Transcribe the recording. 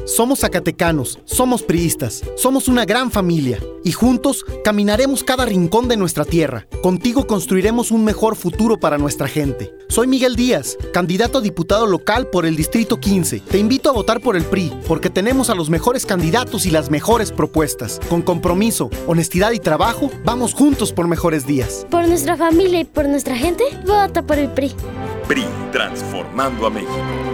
Somos zacatecanos, somos priistas, somos una gran familia y juntos caminaremos cada rincón de nuestra tierra. Contigo construiremos un mejor futuro para nuestra gente. Soy Miguel Díaz, candidato a diputado local por el Distrito 15. Te invito a votar por el PRI porque tenemos a los mejores candidatos y las mejores propuestas. Con compromiso, honestidad y trabajo, vamos juntos por mejores días. Por nuestra familia y por nuestra gente, vota por el PRI. PRI, transformando a México.